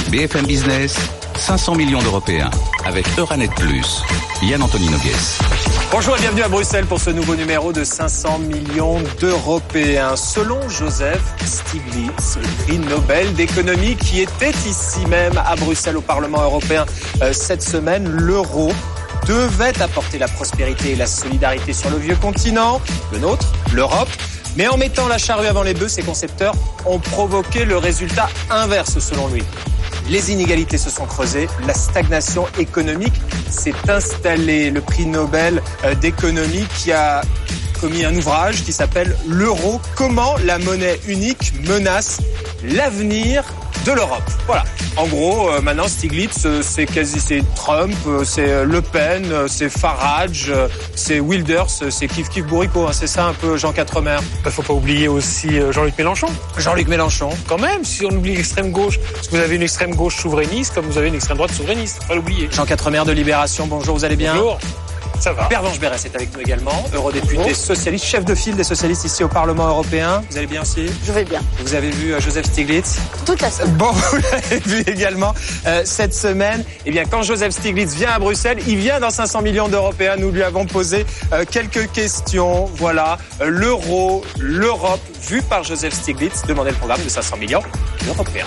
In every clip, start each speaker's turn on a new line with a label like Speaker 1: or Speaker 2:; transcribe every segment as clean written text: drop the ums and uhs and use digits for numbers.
Speaker 1: BFM Business, 500 millions d'Européens, avec Euranet Plus. Yann-Anthony Nogues.
Speaker 2: Bonjour et bienvenue à Bruxelles pour ce nouveau numéro de 500 millions d'Européens. Selon Joseph Stiglitz, le prix Nobel d'économie qui était ici même à Bruxelles au Parlement européen cette semaine, l'euro devait apporter la prospérité et la solidarité sur le vieux continent, le nôtre, l'Europe. Mais en mettant la charrue avant les bœufs, ses concepteurs ont provoqué le résultat inverse selon lui. Les inégalités se sont creusées, la stagnation économique s'est installée. Le prix Nobel d'économie qui a commis un ouvrage qui s'appelle « L'euro, comment la monnaie unique menace l'avenir de l'Europe ». Voilà. En gros, maintenant, Stiglitz, c'est Trump, c'est Le Pen, c'est Farage, c'est Wilders, c'est Kif Bourrico. Hein, c'est ça un peu Jean Quatremer.
Speaker 3: Faut pas oublier aussi Jean-Luc Mélenchon.
Speaker 2: Jean-Luc Mélenchon.
Speaker 3: Quand même, si on oublie l'extrême gauche, parce que vous avez une extrême gauche souverainiste, comme vous avez une extrême droite souverainiste. Faut pas l'oublier.
Speaker 2: Jean Quatremer de Libération. Bonjour, vous allez bien ?
Speaker 3: Bonjour. Ça va.
Speaker 2: Pervenche Berès est avec nous également, eurodéputé socialiste, chef de file des socialistes ici au Parlement européen. Vous allez bien aussi ?
Speaker 4: Je vais bien.
Speaker 2: Vous avez vu Joseph Stiglitz ?
Speaker 4: Toute la semaine.
Speaker 2: Bon, vous l'avez vu également cette semaine. Eh bien, quand Joseph Stiglitz vient à Bruxelles, il vient dans 500 millions d'Européens. Nous lui avons posé quelques questions. Voilà, l'euro, l'Europe, vu par Joseph Stiglitz. Demandez le programme de 500 millions d'Européens.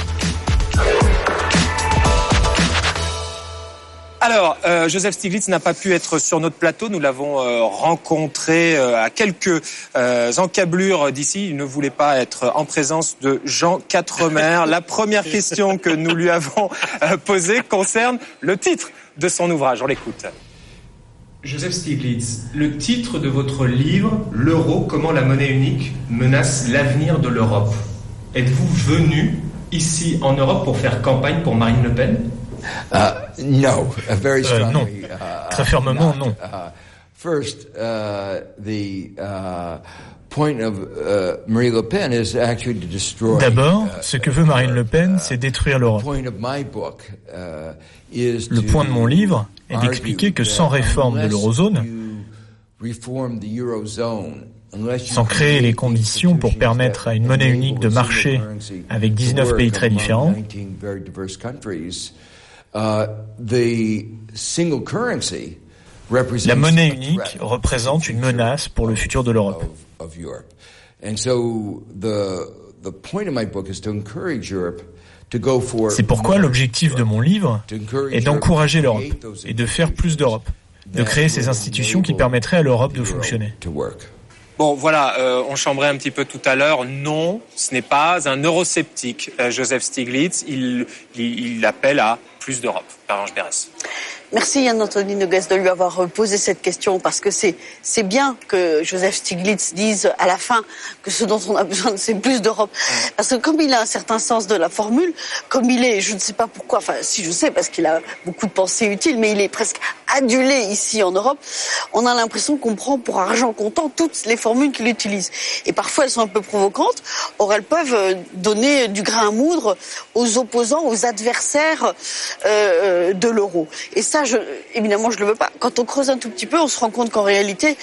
Speaker 2: Alors, Joseph Stiglitz n'a pas pu être sur notre plateau. Nous l'avons rencontré à quelques encablures d'ici. Il ne voulait pas être en présence de Jean Quatremer. La première question que nous lui avons posée concerne le titre de son ouvrage. On l'écoute.
Speaker 5: Joseph Stiglitz, le titre de votre livre, « L'euro, comment la monnaie unique menace l'avenir de l'Europe ». Êtes-vous venu ici en Europe pour faire campagne pour Marine Le Pen ?
Speaker 6: Non, very strongly.
Speaker 3: Non. Très fermement, non.
Speaker 6: First, the point of Marine Le Pen is actually to destroy.
Speaker 3: D'abord, ce que veut Marine Le Pen, c'est détruire l'Europe. Le point de mon livre est d'expliquer que sans réforme de l'eurozone, sans créer les conditions pour permettre à une monnaie unique de marcher avec 19 pays très différents, la monnaie unique représente une menace pour le futur de l'Europe. C'est pourquoi l'objectif de mon livre est d'encourager l'Europe et de faire plus d'Europe, de créer ces institutions qui permettraient à l'Europe de fonctionner.
Speaker 2: Bon, voilà, on chambrait un petit peu tout à l'heure. Non, ce n'est pas un eurosceptique. Joseph Stiglitz, il appelle à plus d'Europe. Pervenche Berès.
Speaker 4: Merci Yann-Anthony Nogues de lui avoir posé cette question parce que c'est bien que Joseph Stiglitz dise à la fin que ce dont on a besoin c'est plus d'Europe. Parce que comme il a un certain sens de la formule, comme il est, je ne sais pas pourquoi, enfin si je sais parce qu'il a beaucoup de pensées utiles, mais il est presque adulé ici en Europe, on a l'impression qu'on prend pour argent comptant toutes les formules qu'il utilise. Et parfois elles sont un peu provocantes, or elles peuvent donner du grain à moudre aux opposants, aux adversaires de l'euro. Et ça, évidemment, je le veux pas. Quand on creuse un tout petit peu, on se rend compte qu'en réalité,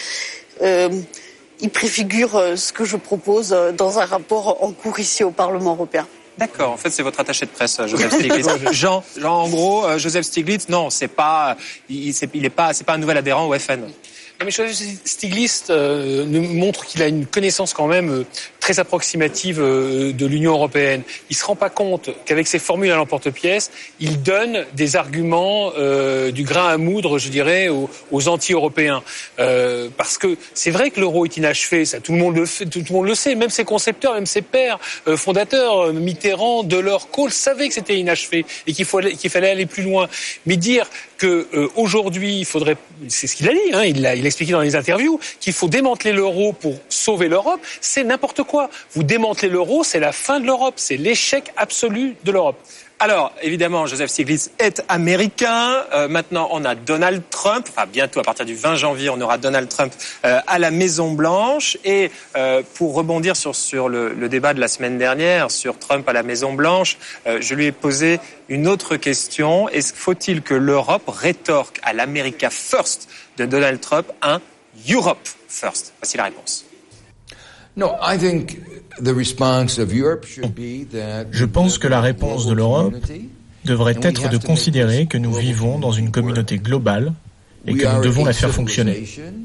Speaker 4: il préfigure ce que je propose dans un rapport en cours ici au Parlement européen.
Speaker 2: D'accord. En fait, c'est votre attaché de presse, Joseph Stiglitz. Jean, en gros, Joseph Stiglitz, non, c'est pas un nouvel adhérent au FN.
Speaker 3: Non, mais Joseph Stiglitz nous montre qu'il a une connaissance quand même très approximative de l'Union européenne. Il se rend pas compte qu'avec ses formules à l'emporte-pièce, il donne des arguments du grain à moudre, je dirais, aux anti-européens. Parce que c'est vrai que l'euro est inachevé, ça tout le monde le sait, même ses concepteurs, même ses pères fondateurs, Mitterrand, Delors, Kohl savaient que c'était inachevé et qu'il fallait aller plus loin. Mais dire que aujourd'hui, il faudrait, c'est ce qu'il a dit, hein, il a expliqué dans les interviews, qu'il faut démanteler l'euro pour sauver l'Europe, c'est n'importe quoi. Vous démantelez l'euro, c'est la fin de l'Europe, c'est l'échec absolu de l'Europe.
Speaker 2: Alors, évidemment, Joseph Stiglitz est américain. Maintenant, on a Donald Trump. Enfin, bientôt, à partir du 20 janvier, on aura Donald Trump à la Maison-Blanche. Et pour rebondir sur le débat de la semaine dernière, sur Trump à la Maison-Blanche, je lui ai posé une autre question. Faut-il que l'Europe rétorque à l'America First de Donald Trump un Europe First? Voici la réponse.
Speaker 6: No, I think
Speaker 7: Je pense que la réponse de l'Europe devrait être de considérer que nous vivons dans une communauté globale et que nous devons la faire fonctionner.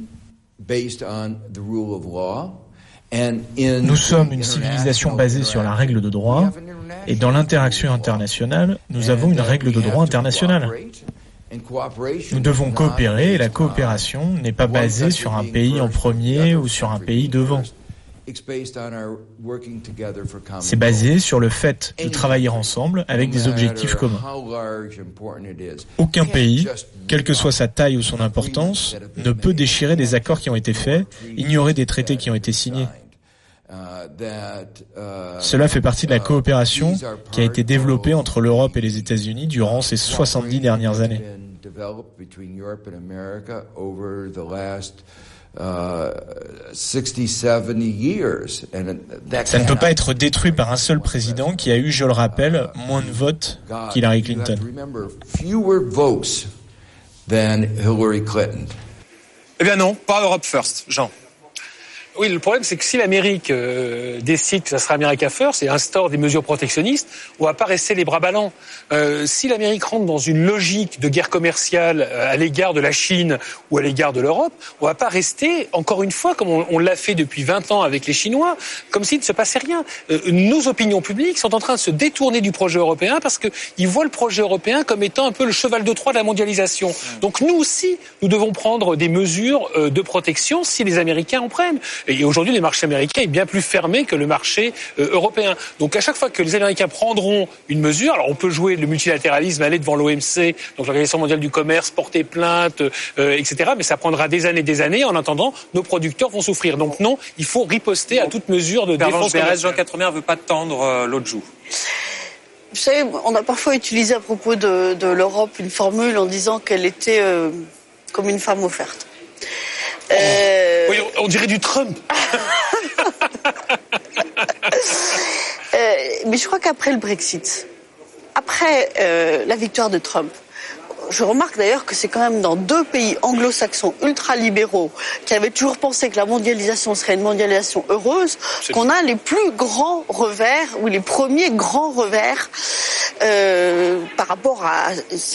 Speaker 7: Nous sommes une civilisation basée sur la règle de droit et dans l'interaction internationale, nous avons une règle de droit internationale. Nous devons coopérer et la coopération n'est pas basée sur un pays en premier ou sur un pays devant. C'est basé sur le fait de travailler ensemble avec des objectifs communs. Aucun pays, quelle que soit sa taille ou son importance, ne peut déchirer des accords qui ont été faits, ignorer des traités qui ont été signés. Cela fait partie de la coopération qui a été développée entre l'Europe et les États-Unis durant ces 70 dernières années. Ça ne peut pas être détruit par un seul président qui a eu, je le rappelle, moins de votes qu'Hillary Clinton.
Speaker 2: Eh bien non, pas Europe First, Jean.
Speaker 3: Oui, le problème, c'est que si l'Amérique décide que ça sera America First et instaure des mesures protectionnistes, on va pas rester les bras ballants. Si l'Amérique rentre dans une logique de guerre commerciale à l'égard de la Chine ou à l'égard de l'Europe, on va pas rester, encore une fois, comme on l'a fait depuis 20 ans avec les Chinois, comme s'il ne se passait rien. Nos opinions publiques sont en train de se détourner du projet européen parce qu'ils voient le projet européen comme étant un peu le cheval de Troie de la mondialisation. Donc nous aussi, nous devons prendre des mesures de protection si les Américains en prennent. Et aujourd'hui, le marché américain est bien plus fermé que le marché européen. Donc à chaque fois que les Américains prendront une mesure, alors on peut jouer le multilatéralisme, aller devant l'OMC, donc l'Organisation mondiale du commerce, porter plainte, etc. Mais ça prendra des années. En attendant, nos producteurs vont souffrir. Donc non, il faut riposter à toute mesure de défense commerciale.
Speaker 2: Jean Quatremer ne veut pas tendre l'autre joue.
Speaker 4: Vous savez, on a parfois utilisé à propos de l'Europe une formule en disant qu'elle était comme une femme offerte.
Speaker 3: Oui, on dirait du Trump.
Speaker 4: Mais je crois qu'après le Brexit, après la victoire de Trump, je remarque d'ailleurs que c'est quand même dans 2 pays anglo-saxons ultra-libéraux qui avaient toujours pensé que la mondialisation serait une mondialisation heureuse, qu'on a les plus grands revers, ou les premiers grands revers par rapport à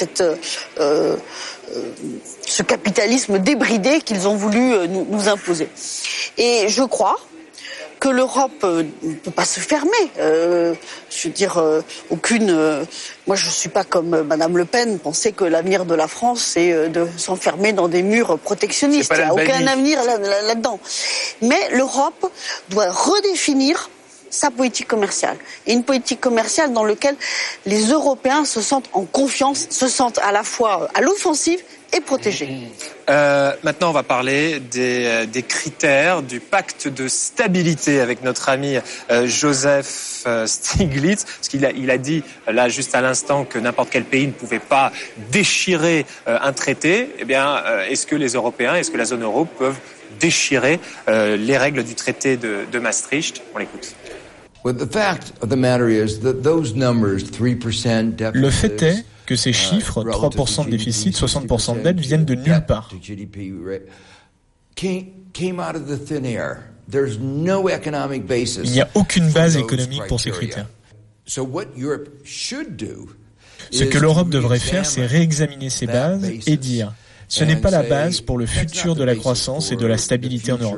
Speaker 4: ce capitalisme débridé qu'ils ont voulu nous imposer. Et je crois que l'Europe ne peut pas se fermer. Je veux dire, moi, je suis pas comme Madame Le Pen, penser que l'avenir de la France, c'est de s'enfermer dans des murs protectionnistes. Il n'y a aucun avenir là-dedans. Mais l'Europe doit redéfinir sa politique commerciale. Et une politique commerciale dans laquelle les Européens se sentent en confiance, se sentent à la fois à l'offensive et protégés.
Speaker 2: Maintenant, on va parler des critères du pacte de stabilité avec notre ami Joseph Stiglitz, parce qu'il a dit là juste à l'instant que n'importe quel pays ne pouvait pas déchirer un traité. Eh bien, est-ce que les Européens, est-ce que la zone euro peuvent déchirer les règles du traité de Maastricht? On l'écoute.
Speaker 7: Le fait est que ces chiffres, 3% de déficit, 60% de dette, viennent de nulle part. Il n'y a aucune base économique pour ces critères. Ce que l'Europe devrait faire, c'est réexaminer ces bases et dire « ce n'est pas la base pour le futur de la croissance et de la stabilité en Europe ».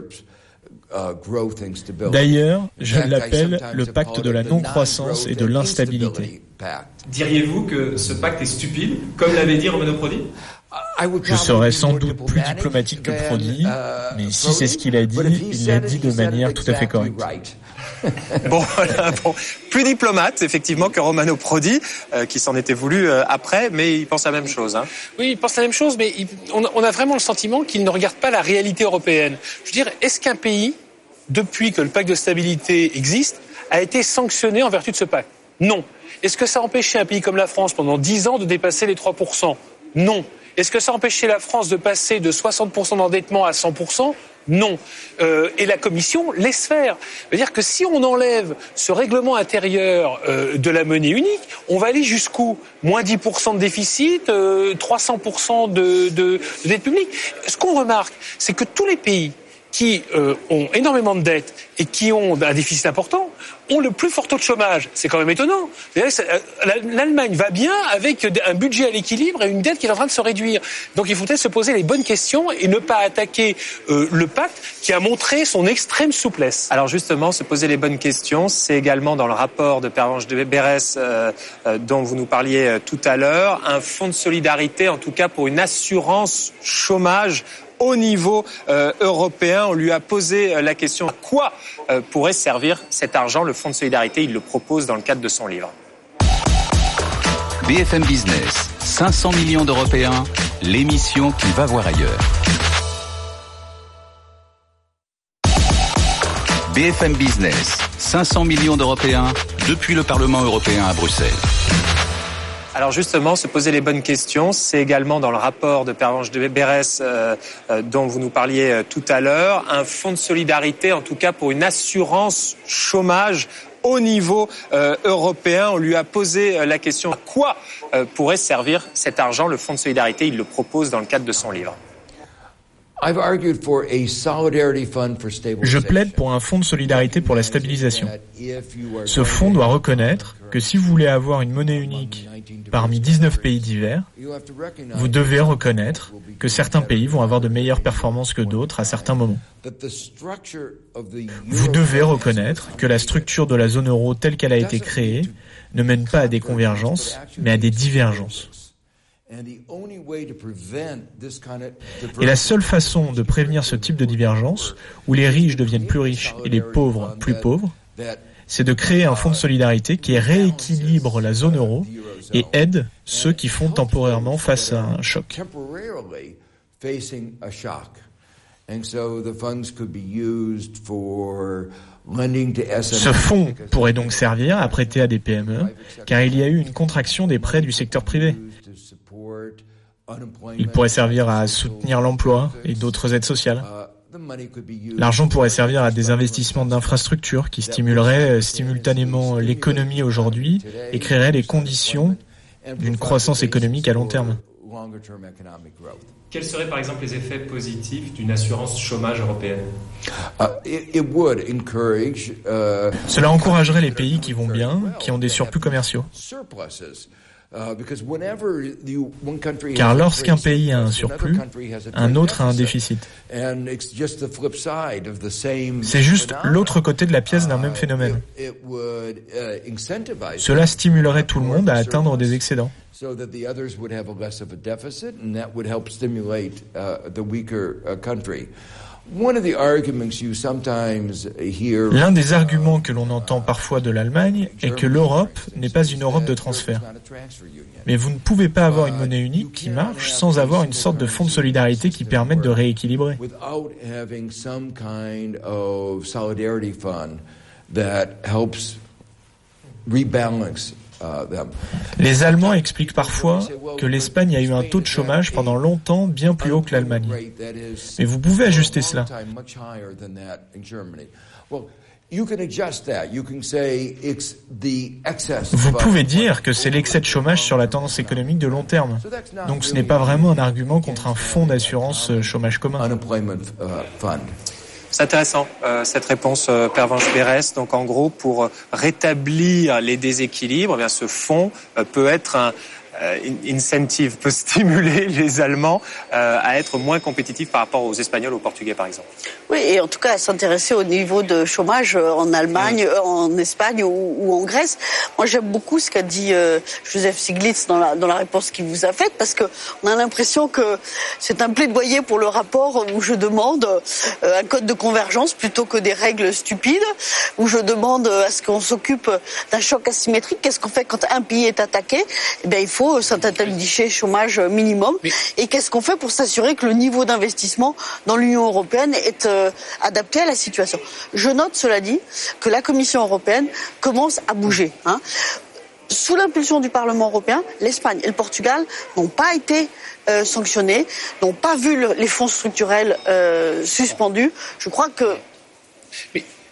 Speaker 7: D'ailleurs, je l'appelle le pacte de la non-croissance et de l'instabilité.
Speaker 5: Diriez-vous que ce pacte est stupide, comme l'avait dit Romano Prodi ?
Speaker 7: Je serais sans doute plus diplomatique que Prodi, mais si c'est ce qu'il a dit, il l'a dit de manière tout à fait correcte.
Speaker 2: Bon, plus diplomate, effectivement, que Romano Prodi, qui s'en était voulu après, mais il pense la même chose. Hein.
Speaker 3: Oui, il pense la même chose, mais on a vraiment le sentiment qu'il ne regarde pas la réalité européenne. Je veux dire, est-ce qu'un pays, depuis que le pacte de stabilité existe, a été sanctionné en vertu de ce pacte ? Non. Est-ce que ça a empêché un pays comme la France pendant 10 ans de dépasser les 3% ? Non. Est-ce que ça a empêché la France de passer de 60% d'endettement à 100% ? Non. Et la Commission laisse faire. C'est-à-dire que si on enlève ce règlement intérieur de la monnaie unique, on va aller jusqu'où ? Moins 10% de déficit, 300% de dette publique. Ce qu'on remarque, c'est que tous les pays qui ont énormément de dettes et qui ont un déficit important ont le plus fort taux de chômage. C'est quand même étonnant. L'Allemagne va bien avec un budget à l'équilibre et une dette qui est en train de se réduire. Donc il faut peut-être se poser les bonnes questions et ne pas attaquer le pacte qui a montré son extrême souplesse.
Speaker 2: Alors justement, se poser les bonnes questions, c'est également dans le rapport de Pervenche Berès dont vous nous parliez tout à l'heure, un fonds de solidarité, en tout cas pour une assurance chômage au niveau européen. On lui a posé la question à quoi pourrait servir cet argent. Le fonds de solidarité, il le propose dans le cadre de son livre.
Speaker 1: BFM Business, 500 millions d'Européens, l'émission qui va voir ailleurs. BFM Business, 500 millions d'Européens, depuis le Parlement européen à Bruxelles.
Speaker 2: Alors justement, se poser les bonnes questions, c'est également dans le rapport de Pervenche Berès dont vous nous parliez tout à l'heure, un fonds de solidarité, en tout cas pour une assurance chômage au niveau européen. On lui a posé la question à quoi pourrait servir cet argent. Le fonds de solidarité, il le propose dans le cadre de son livre.
Speaker 7: Je plaide pour un fonds de solidarité pour la stabilisation. Ce fonds doit reconnaître que si vous voulez avoir une monnaie unique parmi 19 pays divers, vous devez reconnaître que certains pays vont avoir de meilleures performances que d'autres à certains moments. Vous devez reconnaître que la structure de la zone euro telle qu'elle a été créée ne mène pas à des convergences, mais à des divergences. Et la seule façon de prévenir ce type de divergence, où les riches deviennent plus riches et les pauvres plus pauvres, c'est de créer un fonds de solidarité qui rééquilibre la zone euro et aide ceux qui font temporairement face à un choc. Ce fonds pourrait donc servir à prêter à des PME, car il y a eu une contraction des prêts du secteur privé. Il pourrait servir à soutenir l'emploi et d'autres aides sociales. L'argent pourrait servir à des investissements d'infrastructures qui stimuleraient simultanément l'économie aujourd'hui et créeraient les conditions d'une croissance économique à long terme.
Speaker 5: Quels seraient par exemple les effets positifs d'une assurance chômage européenne ?
Speaker 7: Cela encouragerait les pays qui vont bien, qui ont des surplus commerciaux. Car lorsqu'un pays a un surplus, un autre a un déficit. C'est juste l'autre côté de la pièce d'un même phénomène. Cela stimulerait tout le monde à atteindre des excédents. L'un des arguments que l'on entend parfois de l'Allemagne est que l'Europe n'est pas une Europe de transfert. Mais vous ne pouvez pas avoir une monnaie unique qui marche sans avoir une sorte de fonds de solidarité qui permette de rééquilibrer. Les Allemands expliquent parfois que l'Espagne a eu un taux de chômage pendant longtemps bien plus haut que l'Allemagne. Mais vous pouvez ajuster cela. Vous pouvez dire que c'est l'excès de chômage sur la tendance économique de long terme. Donc ce n'est pas vraiment un argument contre un fonds d'assurance chômage commun.
Speaker 2: C'est intéressant, cette réponse, Pervenche Berès. Donc, en gros, pour rétablir les déséquilibres, eh bien, ce fonds peut être un incentive, peut stimuler les Allemands à être moins compétitifs par rapport aux Espagnols, aux Portugais, par exemple.
Speaker 4: Oui, et en tout cas à s'intéresser au niveau de chômage en Allemagne, en Espagne ou en Grèce. Moi, j'aime beaucoup ce qu'a dit Joseph Stiglitz dans la réponse qu'il vous a faite, parce que on a l'impression que c'est un plaidoyer pour le rapport où je demande un code de convergence plutôt que des règles stupides, où je demande à ce qu'on s'occupe d'un choc asymétrique. Qu'est-ce qu'on fait quand un pays est attaqué ? Eh bien, il faut s'interdiger chômage minimum. Et qu'est-ce qu'on fait pour s'assurer que le niveau d'investissement dans l'Union européenne est adapté à la situation ? Je note, cela dit, que la Commission européenne commence à bouger. Sous l'impulsion du Parlement européen, l'Espagne et le Portugal n'ont pas été sanctionnés, n'ont pas vu les fonds structurels suspendus. Je crois que...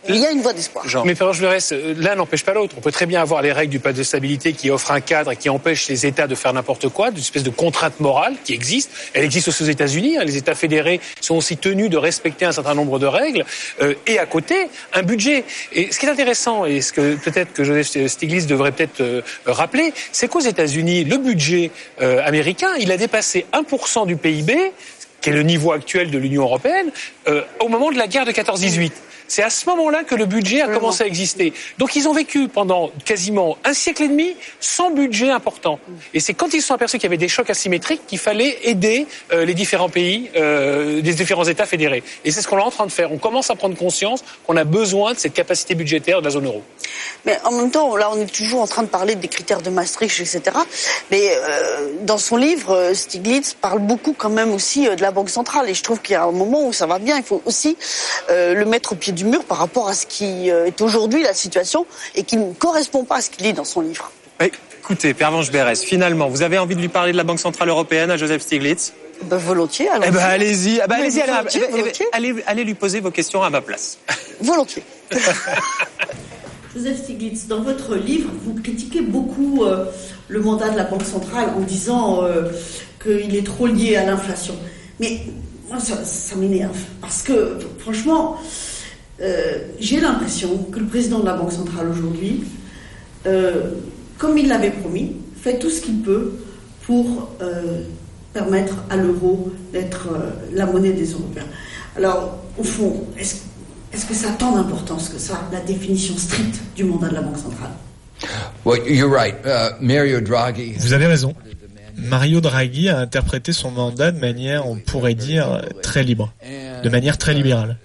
Speaker 4: Il y a une voie d'espoir.
Speaker 3: Mais Pervenche Berès, l'un n'empêche pas l'autre. On peut très bien avoir les règles du pacte de stabilité qui offrent un cadre et qui empêchent les États de faire n'importe quoi, d'une espèce de contrainte morale qui existe. Elle existe aussi aux États-Unis. Les États fédérés sont aussi tenus de respecter un certain nombre de règles. Et à côté, un budget. Et ce qui est intéressant, et ce que peut-être que Joseph Stiglitz devrait peut-être rappeler, c'est qu'aux États-Unis, le budget américain, il a dépassé 1% du PIB, qui est le niveau actuel de l'Union européenne, au moment de la guerre de 14-18. C'est à ce moment-là que le budget a commencé à exister. Donc ils ont vécu pendant quasiment un siècle et demi sans budget important. Et c'est quand ils se sont aperçus qu'il y avait des chocs asymétriques qu'il fallait aider les différents pays, les différents États fédérés. Et c'est ce qu'on est en train de faire. On commence à prendre conscience qu'on a besoin de cette capacité budgétaire de la zone euro.
Speaker 4: Mais en même temps, là, on est toujours en train de parler des critères de Maastricht, etc. Mais dans son livre, Stiglitz parle beaucoup quand même aussi de la Banque centrale. Et je trouve qu'il y a un moment où ça va bien. Il faut aussi le mettre au pied du mur par rapport à ce qui est aujourd'hui la situation et qui ne correspond pas à ce qu'il dit dans son livre.
Speaker 2: Écoutez, Pervenche Berès, finalement, vous avez envie de lui parler de la Banque centrale européenne à Joseph Stiglitz ?
Speaker 4: Volontiers, allons-y.
Speaker 2: Allez-y,
Speaker 4: volontiers.
Speaker 2: allez lui poser vos questions à ma place.
Speaker 4: Volontiers.
Speaker 8: Joseph Stiglitz, dans votre livre, vous critiquez beaucoup le mandat de la Banque centrale en disant qu'il est trop lié à l'inflation. Mais moi, ça m'énerve. Parce que, franchement, j'ai l'impression que le président de la Banque centrale aujourd'hui, comme il l'avait promis, fait tout ce qu'il peut pour permettre à l'euro d'être la monnaie des Européens. Alors, au fond, est-ce que ça a tant d'importance que ça, la définition stricte du mandat de la Banque centrale ?
Speaker 6: Well, you're right. Mario Draghi.
Speaker 7: Vous avez raison. Mario Draghi a interprété son mandat de manière, on pourrait dire, très libre, de manière très libérale.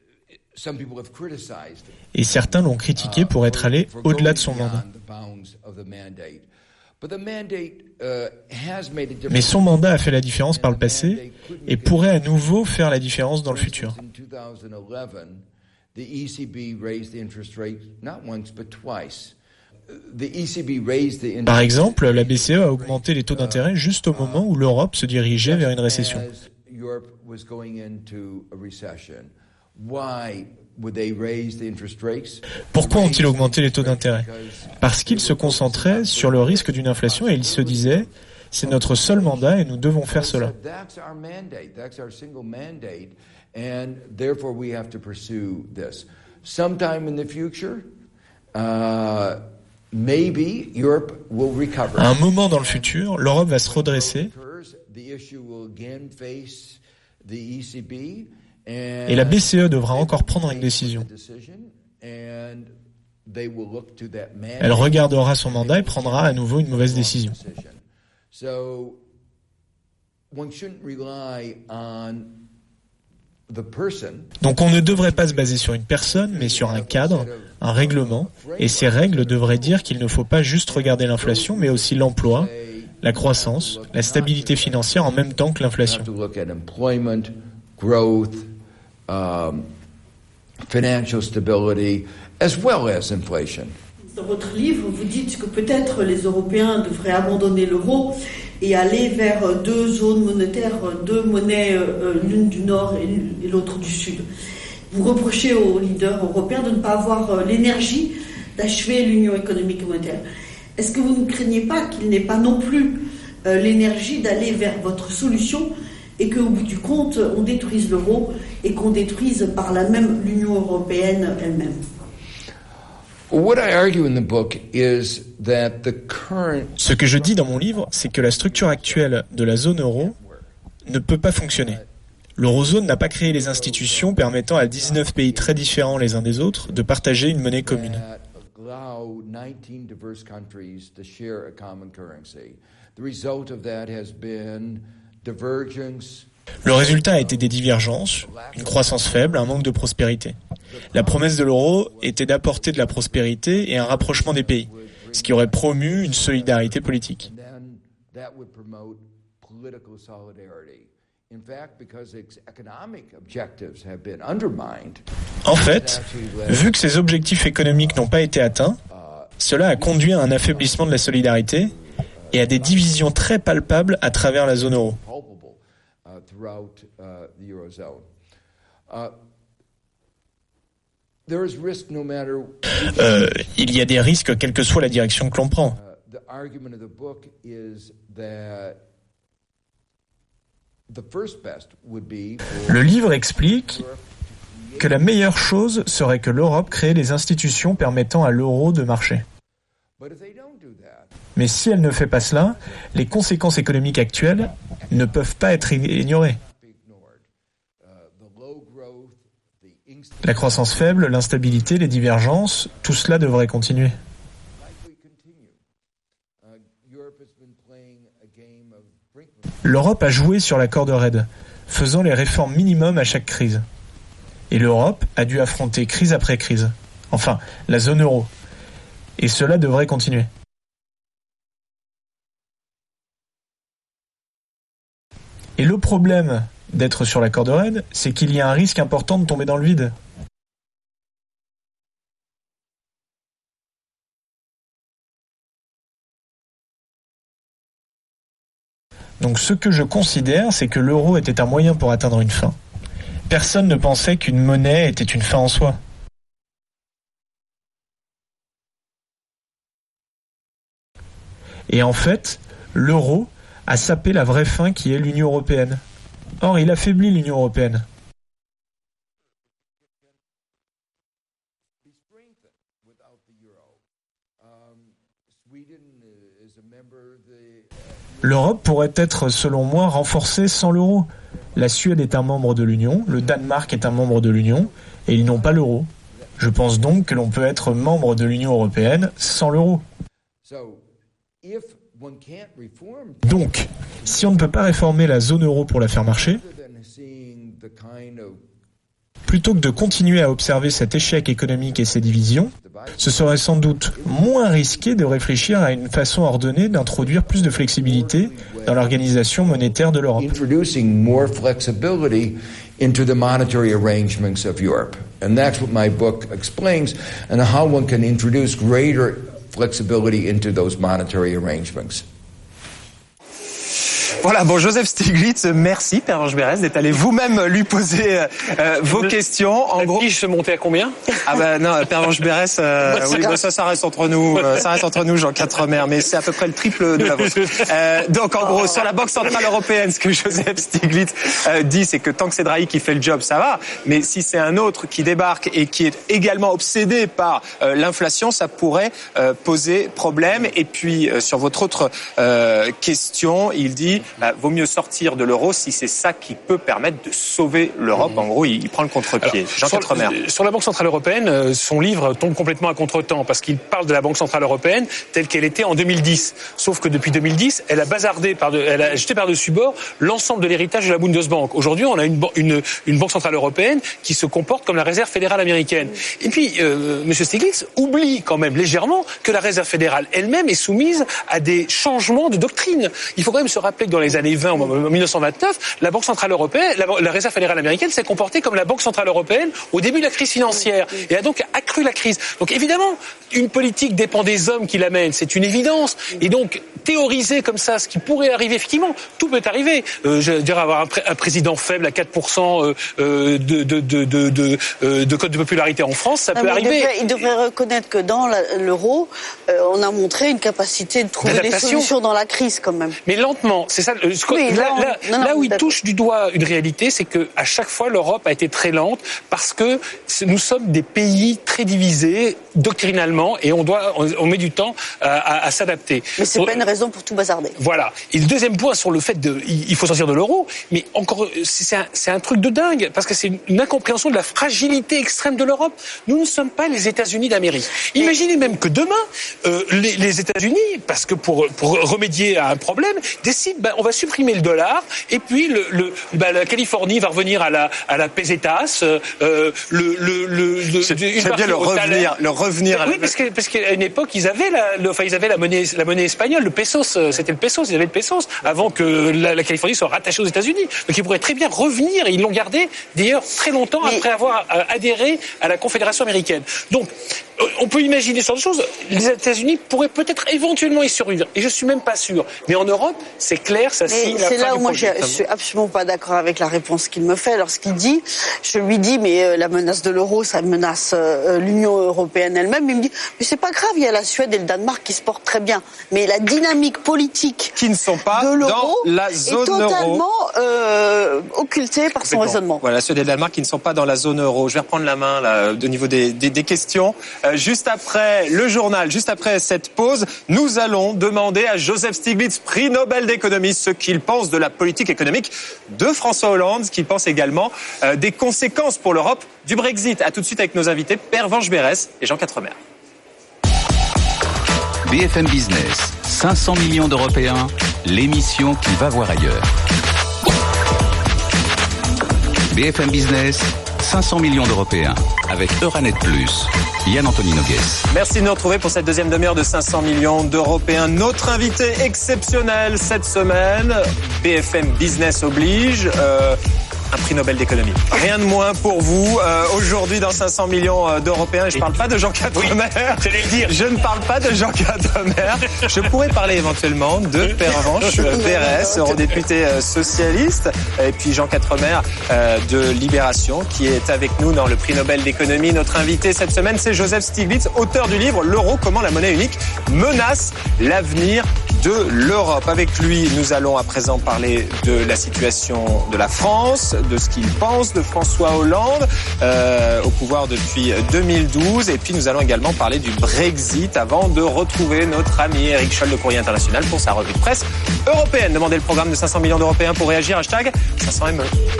Speaker 7: Et certains l'ont critiqué pour être allé au-delà de son mandat. Mais son mandat a fait la différence par le passé et pourrait à nouveau faire la différence dans le futur. Par exemple, la BCE a augmenté les taux d'intérêt juste au moment où l'Europe se dirigeait vers une récession. Pourquoi ont-ils augmenté les taux d'intérêt ? Parce qu'ils se concentraient sur le risque d'une inflation et ils se disaient « c'est notre seul mandat et nous devons faire cela ». À un moment dans le futur, l'Europe va se redresser et la BCE devra encore prendre une décision. Elle regardera son mandat et prendra à nouveau une mauvaise décision. Donc on ne devrait pas se baser sur une personne, mais sur un cadre, un règlement, et ces règles devraient dire qu'il ne faut pas juste regarder l'inflation, mais aussi l'emploi, la croissance, la stabilité financière en même temps que l'inflation.
Speaker 6: Financial stability as well as inflation.
Speaker 8: Dans votre livre, vous dites que peut-être les Européens devraient abandonner l'euro et aller vers deux zones monétaires, deux monnaies, l'une du Nord et l'autre du Sud. Vous reprochez aux leaders européens de ne pas avoir l'énergie d'achever l'union économique et monétaire. Est-ce que vous ne craignez pas qu'il n'ait pas non plus l'énergie d'aller vers votre solution et qu'au bout du compte, on détruise l'euro et qu'on détruise par là même l'Union européenne elle-même?
Speaker 7: Ce que je dis dans mon livre, c'est que la structure actuelle de la zone euro ne peut pas fonctionner. L'eurozone n'a pas créé les institutions permettant à 19 pays très différents les uns des autres de partager une monnaie commune. Le résultat a été des divergences, une croissance faible, un manque de prospérité. La promesse de l'euro était d'apporter de la prospérité et un rapprochement des pays, ce qui aurait promu une solidarité politique. En fait, vu que ces objectifs économiques n'ont pas été atteints, cela a conduit à un affaiblissement de la solidarité et à des divisions très palpables à travers la zone euro. Il y a des risques quelle que soit la direction que l'on prend. Le livre explique que la meilleure chose serait que l'Europe crée des institutions permettant à l'euro de marcher. Mais si elle ne fait pas cela, les conséquences économiques actuelles ne peuvent pas être ignorées. La croissance faible, l'instabilité, les divergences, tout cela devrait continuer. L'Europe a joué sur la corde raide, faisant les réformes minimum à chaque crise. Et l'Europe a dû affronter crise après crise. Enfin, la zone euro. Et cela devrait continuer. Et le problème d'être sur la corde raide, c'est qu'il y a un risque important de tomber dans le vide. Donc ce que je considère, c'est que l'euro était un moyen pour atteindre une fin. Personne ne pensait qu'une monnaie était une fin en soi. Et en fait, l'euro a sapé la vraie fin qui est l'Union européenne. Or, il affaiblit l'Union européenne. L'Europe pourrait être, selon moi, renforcée sans l'euro. La Suède est un membre de l'Union, le Danemark est un membre de l'Union, et ils n'ont pas l'euro. Je pense donc que l'on peut être membre de l'Union européenne sans l'euro. Donc, si on ne peut pas réformer la zone euro pour la faire marcher, plutôt que de continuer à observer cet échec économique et ces divisions, ce serait sans doute moins risqué de réfléchir à une façon ordonnée d'introduire plus de flexibilité dans l'organisation monétaire de l'Europe.
Speaker 6: Introducing more flexibility into the monetary arrangements of Europe. And that's what my book explains, and how one can introduce greater flexibility into those monetary arrangements.
Speaker 2: Voilà, bon, Joseph Stiglitz, merci, Pervenche Berès, d'être allé vous-même lui poser vos questions. En gros,
Speaker 3: se montait à combien?
Speaker 2: Ah ben non, Pervenche Berès, oui, bah ça reste entre nous, Jean Quatremer, mais c'est à peu près le triple de la vôtre. Donc en gros, sur la Banque Centrale Européenne, ce que Joseph Stiglitz dit, c'est que tant que c'est Draghi qui fait le job, ça va, mais si c'est un autre qui débarque et qui est également obsédé par l'inflation, ça pourrait poser problème. Et puis sur votre autre question, il dit vaut mieux sortir de l'euro si c'est ça qui peut permettre de sauver l'Europe. En gros, il prend le contre-pied. Jean Quatremer.
Speaker 3: Sur la Banque Centrale Européenne, son livre tombe complètement à contre-temps parce qu'il parle de la Banque Centrale Européenne telle qu'elle était en 2010. Sauf que depuis 2010, elle a bazardé, elle a jeté par-dessus bord l'ensemble de l'héritage de la Bundesbank. Aujourd'hui, on a une Banque Centrale Européenne qui se comporte comme la Réserve fédérale américaine. Et puis, M. Stiglitz oublie quand même légèrement que la Réserve fédérale elle-même est soumise à des changements de doctrine. Il faut quand même se rappeler que dans les années 20, en 1929, la Banque Centrale Européenne, la Réserve fédérale américaine s'est comportée comme la Banque Centrale Européenne au début de la crise financière et a donc accru la crise. Donc évidemment, une politique dépend des hommes qui la mènent, c'est une évidence. Et donc, théoriser comme ça ce qui pourrait arriver, effectivement, tout peut arriver. Je dirais avoir un président faible à 4% de cote de popularité en France, ça peut arriver.
Speaker 4: Il devrait reconnaître que dans l'euro, on a montré une capacité de trouver des solutions dans la crise quand même.
Speaker 3: Mais lentement, c'est ça. Là où il touche du doigt une réalité, c'est que à chaque fois l'Europe a été très lente parce que nous sommes des pays très divisés doctrinalement et on met du temps à s'adapter.
Speaker 4: Mais c'est pas une raison pour tout bazarder.
Speaker 3: Voilà. Et le deuxième point sur le fait il faut sortir de l'euro, mais encore c'est un truc de dingue parce que c'est une incompréhension de la fragilité extrême de l'Europe. Nous ne sommes pas les États-Unis d'Amérique. Imaginez même que demain les États-Unis, parce que pour remédier à un problème, décident on va supprimer le dollar et puis la Californie va revenir à la pesetas.
Speaker 2: C'est bien le revenir.
Speaker 3: Oui, parce qu'à une époque ils avaient la monnaie espagnole, le pesos. C'était le pesos. Ils avaient le pesos avant que la Californie soit rattachée aux États-Unis. Donc ils pourraient très bien revenir et ils l'ont gardé d'ailleurs très longtemps après avoir adhéré à la Confédération américaine. Donc On peut imaginer ce genre de choses. Les États-Unis pourraient peut-être éventuellement y survivre. Et je suis même pas sûr. Mais en Europe, c'est clair, ça signe la fin du projet.
Speaker 4: C'est là où moi je suis absolument pas d'accord avec la réponse qu'il me fait lorsqu'il dit, je lui dis, mais la menace de l'euro, ça menace l'Union européenne elle-même. Il me dit, mais c'est pas grave, il y a la Suède et le Danemark qui se portent très bien. Mais la dynamique politique
Speaker 2: qui ne sont pas
Speaker 4: de l'euro
Speaker 2: dans la zone
Speaker 4: est totalement occultée par son raisonnement.
Speaker 2: Voilà, la Suède et le Danemark qui ne sont pas dans la zone euro. Je vais reprendre la main là, au niveau des questions. Juste après le journal, juste après cette pause, nous allons demander à Joseph Stiglitz, prix Nobel d'économie, ce qu'il pense de la politique économique de François Hollande, ce qu'il pense également des conséquences pour l'Europe du Brexit. À tout de suite avec nos invités, Pervenche Berès et Jean Quatremer.
Speaker 1: BFM Business, 500 millions d'Européens, l'émission qui va voir ailleurs. BFM Business, 500 millions d'Européens, avec Euranet Plus. Yann-Anthony Nogues.
Speaker 2: Merci de nous retrouver pour cette deuxième demi-heure de 500 millions d'Européens. Notre invité exceptionnel cette semaine, BFM Business oblige, un prix Nobel d'économie. Rien de moins pour vous. Aujourd'hui, dans 500 millions d'Européens, je ne parle pas de Jean Quatremer. Je ne parle pas de Jean Quatremer. Je pourrais parler éventuellement de Pervenche Berès, eurodéputé socialiste, et puis Jean Quatremer de Libération, qui est avec nous dans le prix Nobel d'économie. Notre invité cette semaine, c'est Joseph Stiglitz, auteur du livre L'euro, comment la monnaie unique menace l'avenir de l'Europe. Avec lui, nous allons à présent parler de la situation de la France, de ce qu'il pense de François Hollande au pouvoir depuis 2012. Et puis nous allons également parler du Brexit avant de retrouver notre ami Eric Scholl de Courrier International pour sa revue de presse européenne. Demandez le programme de 500 millions d'Européens pour réagir. Hashtag 500ME.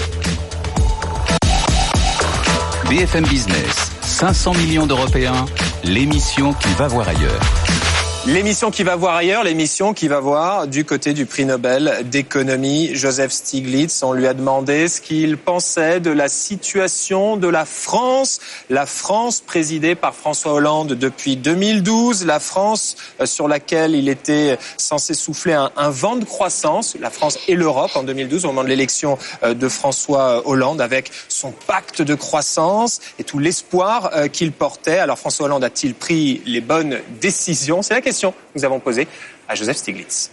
Speaker 1: BFM Business, 500 millions d'Européens, l'émission qui va voir ailleurs.
Speaker 2: L'émission qui va voir ailleurs, l'émission qui va voir du côté du prix Nobel d'économie, Joseph Stiglitz. On lui a demandé ce qu'il pensait de la situation de la France présidée par François Hollande depuis 2012, la France sur laquelle il était censé souffler un vent de croissance, la France et l'Europe en 2012 au moment de l'élection de François Hollande avec son pacte de croissance et tout l'espoir qu'il portait. Alors François Hollande a-t-il pris les bonnes décisions? C'est la question que nous avons posée à Joseph Stiglitz.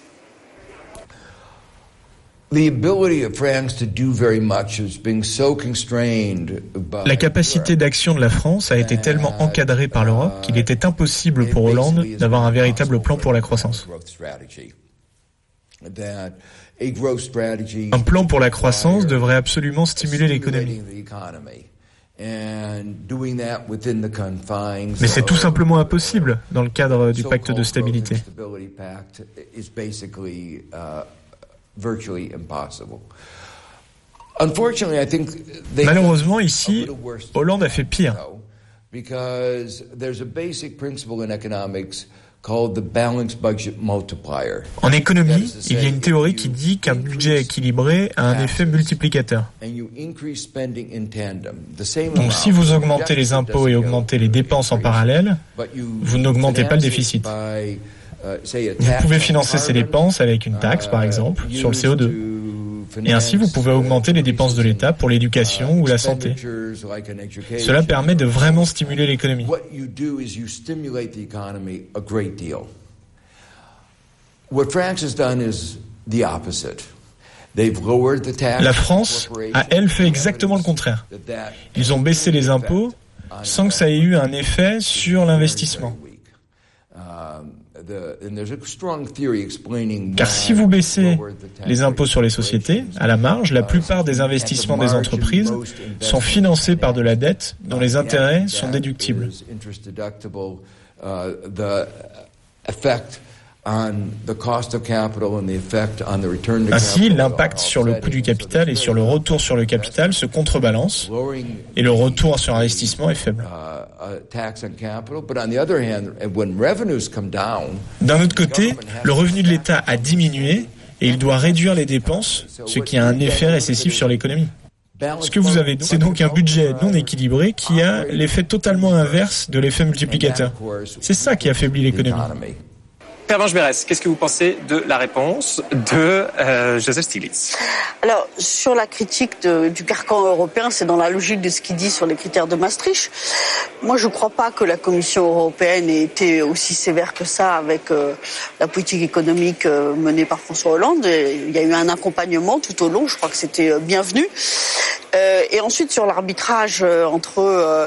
Speaker 7: La capacité d'action de la France a été tellement encadrée par l'Europe qu'il était impossible pour Hollande d'avoir un véritable plan pour la croissance. Un plan pour la croissance devrait absolument stimuler l'économie. Mais c'est tout simplement impossible dans le cadre du pacte de stabilité. Malheureusement, ici, Hollande a fait pire. En économie, il y a une théorie qui dit qu'un budget équilibré a un effet multiplicateur. Donc si vous augmentez les impôts et augmentez les dépenses en parallèle, vous n'augmentez pas le déficit. Vous pouvez financer ces dépenses avec une taxe, par exemple, sur le CO2. Et ainsi, vous pouvez augmenter les dépenses de l'État pour l'éducation ou la santé. Cela permet de vraiment stimuler l'économie. La France a, elle, fait exactement le contraire. Ils ont baissé les impôts sans que ça ait eu un effet sur l'investissement. Car si vous baissez les impôts sur les sociétés, à la marge, la plupart des investissements des entreprises sont financés par de la dette dont les intérêts sont déductibles. Ainsi, l'impact sur le coût du capital et sur le retour sur le capital se contrebalance et le retour sur investissement est faible. D'un autre côté, le revenu de l'État a diminué et il doit réduire les dépenses, ce qui a un effet récessif sur l'économie. Ce que vous avez, c'est donc un budget non équilibré qui a l'effet totalement inverse de l'effet multiplicateur. C'est ça qui affaiblit l'économie.
Speaker 2: Pervenche Berès, qu'est-ce que vous pensez de la réponse de Joseph Stiglitz?
Speaker 4: Alors, sur la critique du carcan européen, c'est dans la logique de ce qu'il dit sur les critères de Maastricht. Moi, je ne crois pas que la Commission européenne ait été aussi sévère que ça avec la politique économique menée par François Hollande. Il y a eu un accompagnement tout au long, je crois que c'était bienvenu. Et ensuite, sur l'arbitrage entre...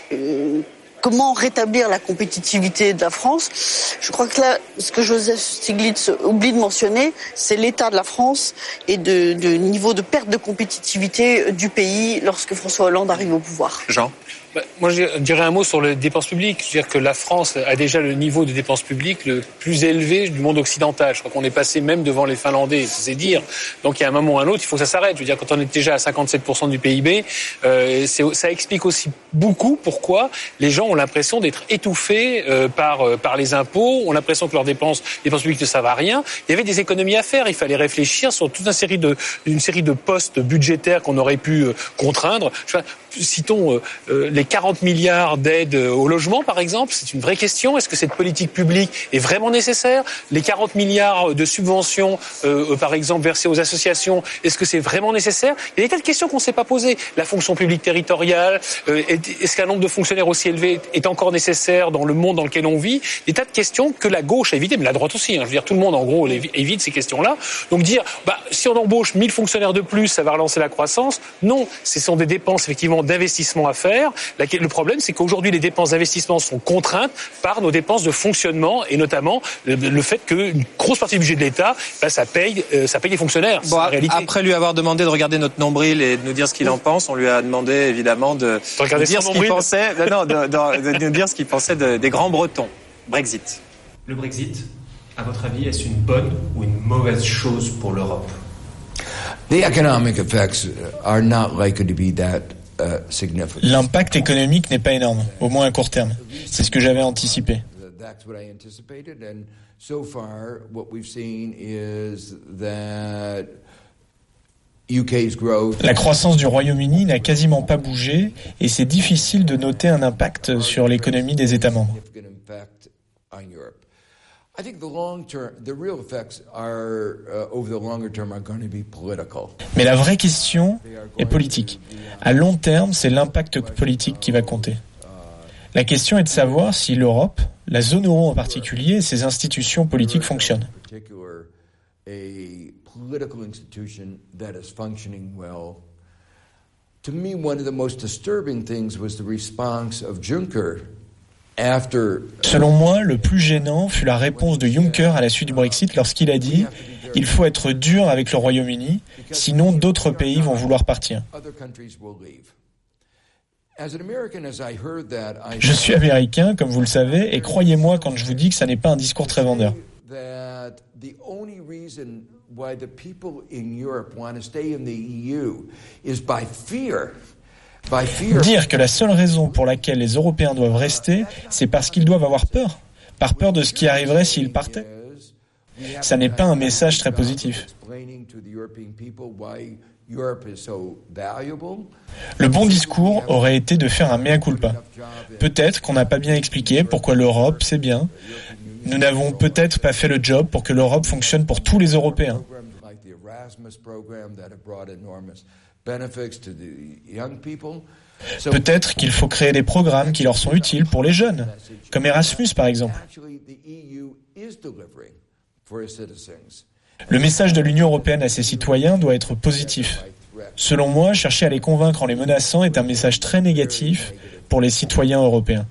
Speaker 4: comment rétablir la compétitivité de la France? Je crois que là, ce que Joseph Stiglitz oublie de mentionner, c'est l'état de la France et de niveau de perte de compétitivité du pays lorsque François Hollande arrive au pouvoir.
Speaker 2: Jean?
Speaker 3: Moi, je dirais un mot sur les dépenses publiques. Je veux dire que la France a déjà le niveau de dépenses publiques le plus élevé du monde occidental. Je crois qu'on est passé même devant les Finlandais, c'est dire. Donc, il y a un moment ou un autre, il faut que ça s'arrête. Je veux dire, quand on est déjà à 57% du PIB, ça explique aussi beaucoup pourquoi les gens ont l'impression d'être étouffés par les impôts, ont l'impression que leurs dépenses publiques ne servent à rien. Il y avait des économies à faire. Il fallait réfléchir sur toute une série de postes budgétaires qu'on aurait pu contraindre. Citons les 40 milliards d'aides au logement, par exemple. C'est une vraie question. Est-ce que cette politique publique est vraiment nécessaire? Les 40 milliards de subventions, par exemple, versées aux associations, est-ce que c'est vraiment nécessaire? Il y a des tas de questions qu'on ne s'est pas posées. La fonction publique territoriale, est-ce qu'un nombre de fonctionnaires aussi élevé est encore nécessaire dans le monde dans lequel on vit? Des tas de questions que la gauche a évitées, mais la droite aussi. Je veux dire, tout le monde, en gros, évite ces questions-là. Donc dire, si on embauche 1000 fonctionnaires de plus, ça va relancer la croissance. Non, ce sont des dépenses, effectivement, d'investissement à faire. Le problème, c'est qu'aujourd'hui, les dépenses d'investissement sont contraintes par nos dépenses de fonctionnement et notamment le fait qu'une grosse partie du budget de l'État, ça paye les fonctionnaires.
Speaker 2: Bon, la réalité. Après lui avoir demandé de regarder notre nombril et de nous dire ce qu'il en pense, on lui a demandé évidemment de dire ce qu'il pensait, de nous dire ce qu'il pensait des grands Bretons. Brexit.
Speaker 5: Le Brexit, à votre avis, est-ce une bonne ou une mauvaise chose pour l'Europe?
Speaker 6: The economic effects are not likely to be that significant.
Speaker 7: L'impact économique n'est pas énorme, au moins à court terme. C'est ce que j'avais anticipé.
Speaker 6: That's what I anticipated, and so far, what we've seen is that UK's growth.
Speaker 7: La croissance du Royaume-Uni n'a quasiment pas bougé, et c'est difficile de noter un impact sur l'économie des États membres.
Speaker 6: I think the real effects are over the longer term are going to be political.
Speaker 7: Mais la vraie question est politique. À long terme, c'est l'impact politique qui va compter. La question est de savoir si l'Europe, la zone euro en particulier, et ses institutions politiques fonctionnent.
Speaker 6: A political institution that is functioning well. To me, one of the most disturbing things was the response of Juncker.
Speaker 7: Selon moi, le plus gênant fut la réponse de Juncker à la suite du Brexit lorsqu'il a dit « Il faut être dur avec le Royaume-Uni, sinon d'autres pays vont vouloir partir ». Je suis américain, comme vous le savez, et croyez-moi quand je vous dis que ça n'est pas un discours très vendeur. Dire que la seule raison pour laquelle les Européens doivent rester, c'est parce qu'ils doivent avoir peur, par peur de ce qui arriverait s'ils partaient. Ça n'est pas un message très positif. Le bon discours aurait été de faire un mea culpa. Peut-être qu'on n'a pas bien expliqué pourquoi l'Europe, c'est bien. Nous n'avons peut-être pas fait le job pour que l'Europe fonctionne pour tous les Européens. Peut-être qu'il faut créer des programmes qui leur sont utiles pour les jeunes, comme Erasmus par exemple. Le message de l'Union européenne à ses citoyens doit être positif. Selon moi, chercher à les convaincre en les menaçant est un message très négatif pour les citoyens européens.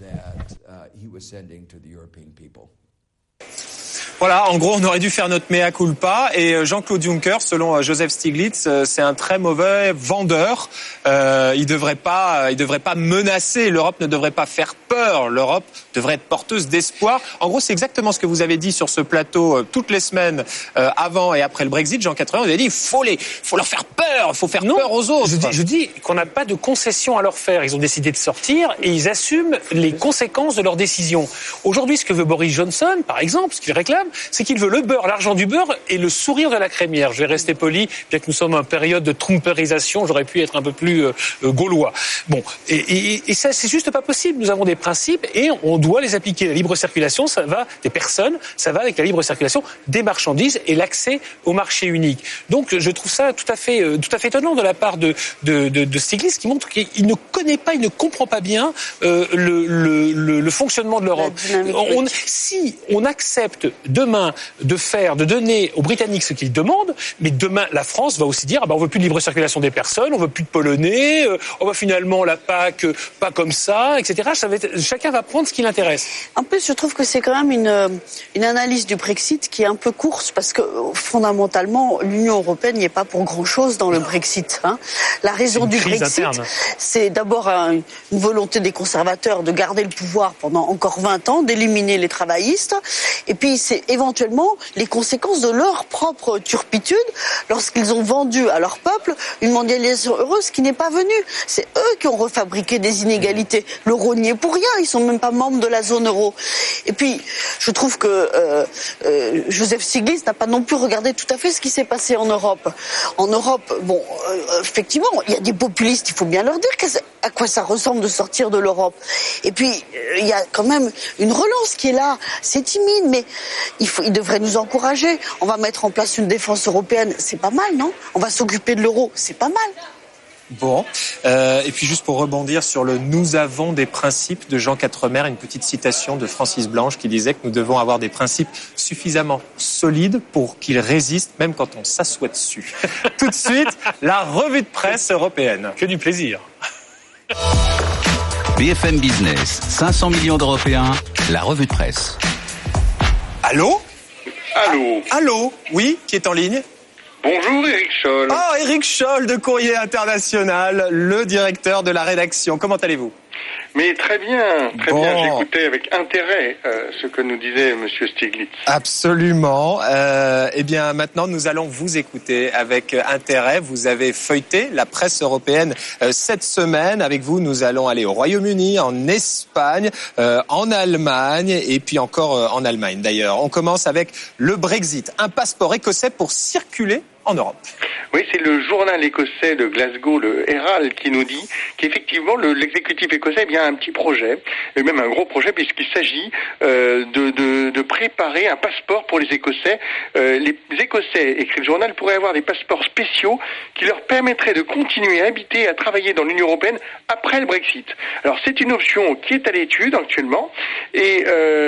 Speaker 2: Voilà, en gros, on aurait dû faire notre mea culpa. Et Jean-Claude Juncker, selon Joseph Stiglitz, c'est un très mauvais vendeur. Il devrait pas menacer. L'Europe ne devrait pas faire peur. L'Europe devrait être porteuse d'espoir. En gros, c'est exactement ce que vous avez dit sur ce plateau toutes les semaines avant et après le Brexit. Jean 80, vous avez dit faut leur faire peur. Il faut faire peur aux autres.
Speaker 3: Je dis qu'on n'a pas de concession à leur faire. Ils ont décidé de sortir et ils assument les conséquences de leurs décisions. Aujourd'hui, ce que veut Boris Johnson, par exemple, ce qu'il réclame, c'est qu'il veut le beurre, l'argent du beurre et le sourire de la crémière. Je vais rester poli, bien que nous sommes en période de trumperisation, j'aurais pu être un peu plus gaulois. Bon, et ça, c'est juste pas possible. Nous avons des principes et on doit les appliquer. La libre circulation, ça va des personnes, ça va avec la libre circulation des marchandises et l'accès au marché unique. Donc je trouve ça tout à fait étonnant de la part de Stiglitz, qui montre qu'il ne connaît pas, il ne comprend pas bien le fonctionnement de l'Europe. Si on accepte demain de donner aux Britanniques ce qu'ils demandent, mais demain la France va aussi dire on veut plus de libre circulation des personnes, on veut plus de Polonais, on va finalement la PAC pas comme ça, etc. Chacun va prendre ce qui l'intéresse.
Speaker 4: En plus, je trouve que c'est quand même une analyse du Brexit qui est un peu courte, parce que fondamentalement, l'Union européenne n'y est pas pour grand-chose dans le Brexit. La raison du Brexit, c'est d'abord une volonté des conservateurs de garder le pouvoir pendant encore 20 ans, d'éliminer les travaillistes, et puis c'est éventuellement les conséquences de leur propre turpitude lorsqu'ils ont vendu à leur peuple une mondialisation heureuse qui n'est pas venue. C'est eux qui ont refabriqué des inégalités. L'euro n'y est pour rien, ils sont même pas membres de la zone euro. Et puis, je trouve que Joseph Stiglitz n'a pas non plus regardé tout à fait ce qui s'est passé en Europe. En Europe, effectivement, il y a des populistes, il faut bien leur dire à quoi ça ressemble de sortir de l'Europe. Et puis, il y a quand même une relance qui est là. C'est timide, mais il devrait nous encourager. On va mettre en place une défense européenne, c'est pas mal, non ? On va s'occuper de l'euro, c'est pas mal.
Speaker 2: Bon, et puis juste pour rebondir sur le « nous avons des principes » de Jean Quatremer, une petite citation de Francis Blanche qui disait que nous devons avoir des principes suffisamment solides pour qu'ils résistent même quand on s'assoit dessus. Tout de suite, la revue de presse européenne.
Speaker 3: Que du plaisir.
Speaker 1: BFM Business, 500 millions d'Européens, la revue de presse.
Speaker 2: Allô ?
Speaker 9: Allô ?
Speaker 2: Allô ? Oui, qui est en ligne ?
Speaker 9: Bonjour Éric Scholl.
Speaker 2: Oh, Éric Scholl de Courrier International, le directeur de la rédaction. Comment allez-vous ?
Speaker 9: Mais très bien. J'écoutais avec intérêt ce que nous disait Monsieur Stiglitz.
Speaker 2: Absolument. Eh bien, maintenant, nous allons vous écouter avec intérêt. Vous avez feuilleté la presse européenne cette semaine. Avec vous, nous allons aller au Royaume-Uni, en Espagne, en Allemagne et puis encore en Allemagne d'ailleurs. On commence avec le Brexit, un passeport écossais pour circuler en Europe.
Speaker 9: Oui, c'est le journal écossais de Glasgow, le Herald, qui nous dit qu'effectivement l'exécutif écossais a un petit projet, et même un gros projet, puisqu'il s'agit de préparer un passeport pour les Écossais. Les Écossais, écrit le journal, pourraient avoir des passeports spéciaux qui leur permettraient de continuer à habiter et à travailler dans l'Union européenne après le Brexit. Alors c'est une option qui est à l'étude actuellement, et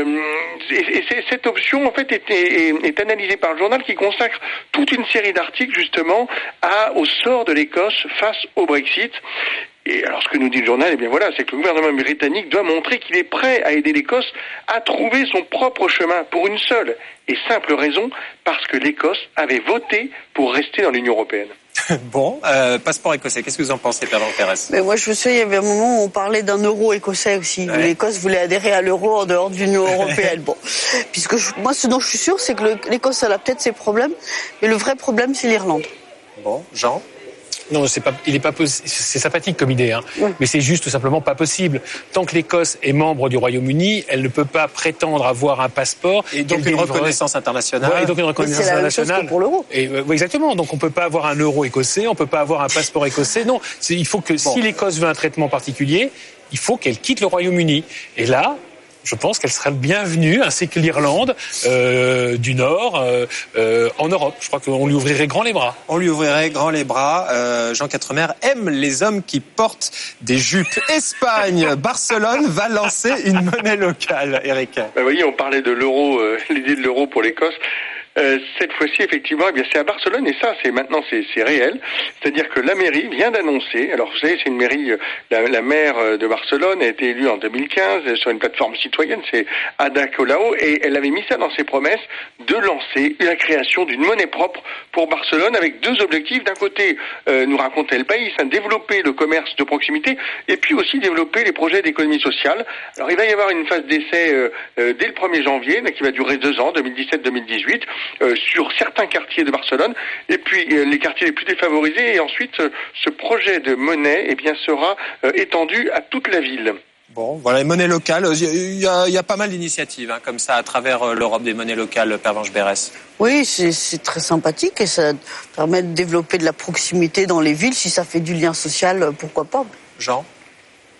Speaker 9: cette option en fait est analysée par le journal, qui consacre toute une série d'articles justement au sort de l'Écosse face au Brexit. Et alors ce que nous dit le journal, c'est que le gouvernement britannique doit montrer qu'il est prêt à aider l'Écosse à trouver son propre chemin pour une seule et simple raison, parce que l'Écosse avait voté pour rester dans l'Union européenne.
Speaker 2: Bon, passeport écossais, qu'est-ce que vous en pensez, Père Pérez ?
Speaker 4: Mais moi, je me souviens, il y avait un moment où on parlait d'un euro écossais aussi. Ouais. L'Écosse voulait adhérer à l'euro en dehors de l'Union européenne. Bon, puisque moi, ce dont je suis sûr, c'est que l'Écosse, elle a peut-être ses problèmes, mais le vrai problème, c'est l'Irlande.
Speaker 2: Bon, Jean ?
Speaker 3: Non, c'est sympathique comme idée, mais c'est juste tout simplement pas possible. Tant que l'Écosse est membre du Royaume-Uni, elle ne peut pas prétendre avoir un passeport.
Speaker 2: Et donc une reconnaissance internationale.
Speaker 3: Ouais, et donc une reconnaissance internationale.
Speaker 4: C'est la même chose que pour l'euro.
Speaker 3: Et, exactement. Donc on peut pas avoir un euro écossais, on peut pas avoir un passeport écossais. Non, il faut que si l'Écosse veut un traitement particulier, il faut qu'elle quitte le Royaume-Uni. Et là, je pense qu'elle serait bienvenue, ainsi que l'Irlande du Nord, en Europe. Je crois qu'on lui ouvrirait grand les bras.
Speaker 2: On lui ouvrirait grand les bras. Jean Quatremer aime les hommes qui portent des jupes. Espagne, Barcelone va lancer une monnaie locale, Eric.
Speaker 9: Vous voyez, on parlait de l'euro, l'idée de l'euro pour l'Écosse. Cette fois-ci, effectivement, c'est à Barcelone, et ça, c'est réel. C'est-à-dire que la mairie vient d'annoncer, alors vous savez, c'est une mairie, la maire de Barcelone a été élue en 2015 sur une plateforme citoyenne, c'est Ada Colau, et elle avait mis ça dans ses promesses de lancer la création d'une monnaie propre pour Barcelone, avec deux objectifs. D'un côté, nous racontait Le País, développer le commerce de proximité, et puis aussi développer les projets d'économie sociale. Alors il va y avoir une phase d'essai dès le 1er janvier, qui va durer 2 ans, 2017-2018, sur certains quartiers de Barcelone, et puis les quartiers les plus défavorisés, et ensuite ce projet de monnaie sera étendu à toute la ville.
Speaker 2: Bon, voilà, les monnaies locales, il y a pas mal d'initiatives comme ça à travers l'Europe, des monnaies locales, Pervenche Berès.
Speaker 4: Oui, c'est très sympathique et ça permet de développer de la proximité dans les villes. Si ça fait du lien social, pourquoi pas.
Speaker 2: Jean ?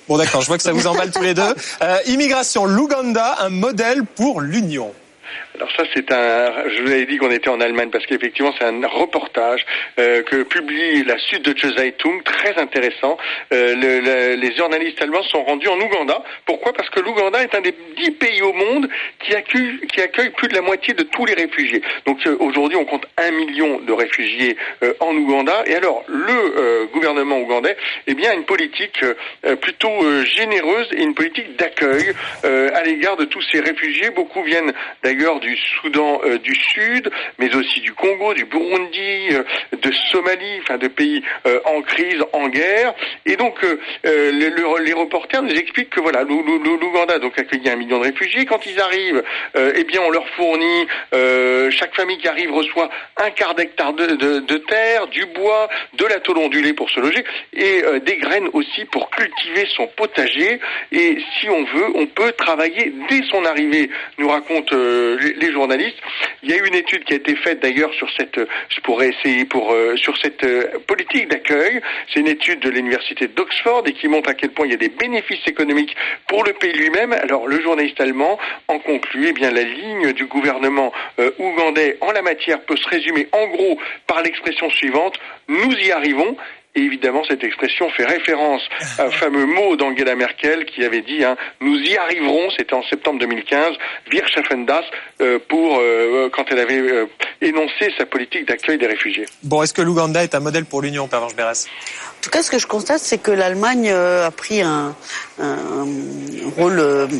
Speaker 2: Bon d'accord, je vois que ça vous emballe tous les deux. Immigration, l'Ouganda, un modèle pour l'Union.
Speaker 9: Alors ça, je vous avais dit qu'on était en Allemagne parce qu'effectivement, c'est un reportage que publie la Süddeutsche Zeitung, très intéressant. Les journalistes allemands sont rendus en Ouganda. Pourquoi ? Parce que l'Ouganda est un des 10 pays au monde qui accueille plus de la moitié de tous les réfugiés. Donc aujourd'hui, on compte 1 million de réfugiés en Ouganda. Et alors, le gouvernement ougandais, a une politique plutôt généreuse et une politique d'accueil à l'égard de tous ces réfugiés. Beaucoup viennent d'ailleurs du Soudan du Sud, mais aussi du Congo, du Burundi, de Somalie, enfin de pays en crise, en guerre. Et donc les reporters nous expliquent que voilà, l'Ouganda donc accueillit 1 million de réfugiés. Quand ils arrivent, on leur fournit, chaque famille qui arrive reçoit un quart d'hectare de terre, du bois, de la tôle ondulée pour se loger et des graines aussi pour cultiver son potager. Et si on veut, on peut travailler dès son arrivée, nous racontent les journalistes. Il y a eu une étude qui a été faite d'ailleurs sur cette politique d'accueil. C'est une étude de l'université d'Oxford et qui montre à quel point il y a des bénéfices économiques pour le pays lui-même. Alors le journaliste allemand en conclut, la ligne du gouvernement ougandais en la matière peut se résumer en gros par l'expression suivante: nous y arrivons. Et évidemment, cette expression fait référence à un fameux mot d'Angela Merkel qui avait dit nous y arriverons, c'était en septembre 2015, Wir schaffen das, quand elle avait énoncé sa politique d'accueil des réfugiés.
Speaker 2: Bon, est-ce que l'Ouganda est un modèle pour l'Union, Pervenche Berès ?
Speaker 4: En tout cas, ce que je constate, c'est que l'Allemagne a pris un rôle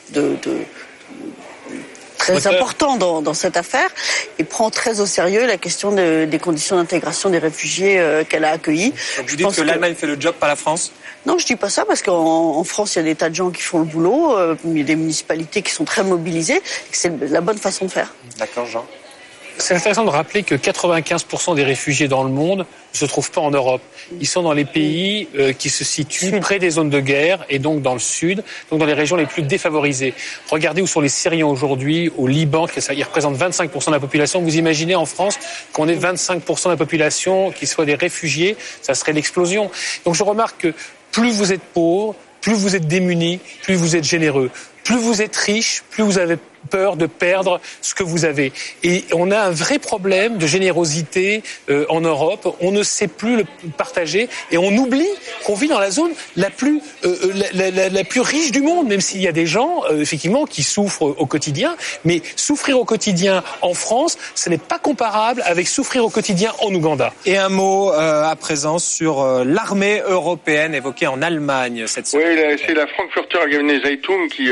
Speaker 4: très important dans cette affaire et prend très au sérieux la question des conditions d'intégration des réfugiés qu'elle a accueillis.
Speaker 2: Donc vous dites que l'Allemagne fait le job, pas la France ?
Speaker 4: Non, je dis pas ça parce qu'en France, il y a des tas de gens qui font le boulot, il y a des municipalités qui sont très mobilisées, et que c'est la bonne façon de faire.
Speaker 2: D'accord, Jean.
Speaker 3: C'est intéressant de rappeler que 95% des réfugiés dans le monde ne se trouvent pas en Europe. Ils sont dans les pays qui se situent près des zones de guerre et donc dans le sud, donc dans les régions les plus défavorisées. Regardez où sont les Syriens aujourd'hui, au Liban, ils représentent 25% de la population. Vous imaginez en France qu'on ait 25% de la population qui soient des réfugiés, ça serait l'explosion. Donc je remarque que plus vous êtes pauvre, plus vous êtes démunis, plus vous êtes généreux. Plus vous êtes riche, plus vous avez peur de perdre ce que vous avez. Et on a un vrai problème de générosité en Europe. On ne sait plus le partager et on oublie qu'on vit dans la zone la plus riche du monde, même s'il y a des gens, effectivement, qui souffrent au quotidien. Mais souffrir au quotidien en France, ce n'est pas comparable avec souffrir au quotidien en Ouganda.
Speaker 2: Et un mot à présent sur l'armée européenne évoquée en Allemagne cette semaine.
Speaker 9: Oui, c'est la Frankfurter Allgemeine Zeitung qui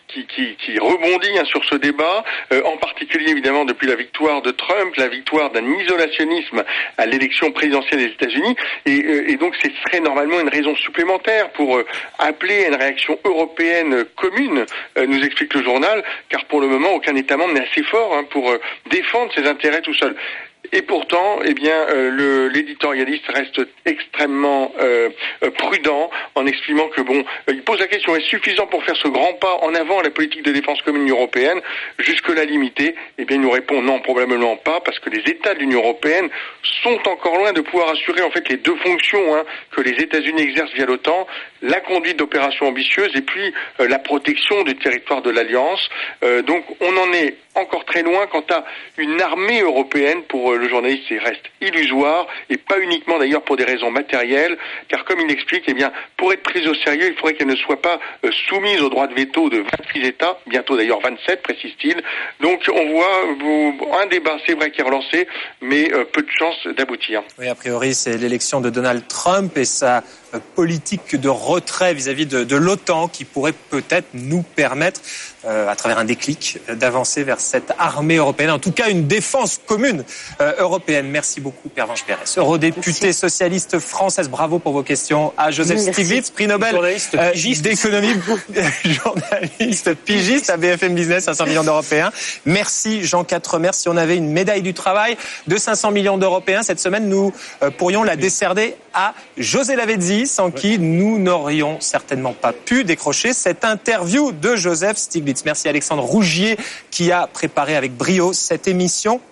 Speaker 9: rebondit sur ce débat, en particulier évidemment depuis la victoire de Trump, la victoire d'un isolationnisme à l'élection présidentielle des États-Unis, et donc ce serait normalement une raison supplémentaire pour appeler à une réaction européenne commune, nous explique le journal, car pour le moment aucun État membre n'est assez fort pour défendre ses intérêts tout seul. Et pourtant, l'éditorialiste reste extrêmement prudent en expliquant que il pose la question, est-ce suffisant pour faire ce grand pas en avant à la politique de défense commune européenne, jusque-là limitée? Il nous répond non, probablement pas, parce que les États de l'Union européenne sont encore loin de pouvoir assurer en fait les deux fonctions que les États-Unis exercent via l'OTAN, la conduite d'opérations ambitieuses et puis la protection du territoire de l'Alliance. Donc on en est encore très loin quant à une armée européenne. Pour le journaliste, il reste illusoire, et pas uniquement d'ailleurs pour des raisons matérielles, car comme il explique, pour être prise au sérieux, il faudrait qu'elle ne soit pas soumise au droit de veto de 26 États, bientôt d'ailleurs 27, précise-t-il. Donc on voit un débat, c'est vrai, qui est relancé, mais peu de chances d'aboutir.
Speaker 2: Oui, a priori, c'est l'élection de Donald Trump et sa politique de retrait vis-à-vis de l'OTAN qui pourrait peut-être nous permettre, à travers un déclic, d'avancer vers cette armée européenne, en tout cas une défense commune européenne. Merci beaucoup, Pervenche Berès. Eurodéputée socialiste française, bravo pour vos questions à Joseph Stiglitz, prix Nobel d'économie, journaliste pigiste à BFM Business, 500 millions d'Européens. Merci Jean Quatremer. Si on avait une médaille du travail de 500 millions d'Européens cette semaine, nous pourrions la décerner à José Lavezzi, sans qui nous n'aurions certainement pas pu décrocher cette interview de Joseph Stiglitz. Merci Alexandre Rougier qui a préparé avec brio cette émission.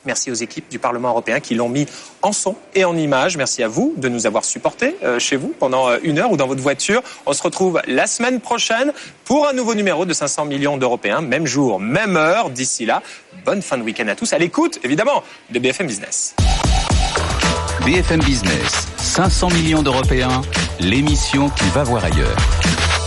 Speaker 2: Merci aux équipes du Parlement européen qui l'ont mis en son et en image. Merci à vous de nous avoir supportés chez vous pendant 1 heure ou dans votre voiture. On se retrouve la semaine prochaine pour un nouveau numéro de 500 millions d'Européens. Même jour, même heure. D'ici là, bonne fin de week-end à tous. À l'écoute, évidemment, de BFM Business.
Speaker 1: BFM Business, 500 millions d'Européens, l'émission qui va voir ailleurs.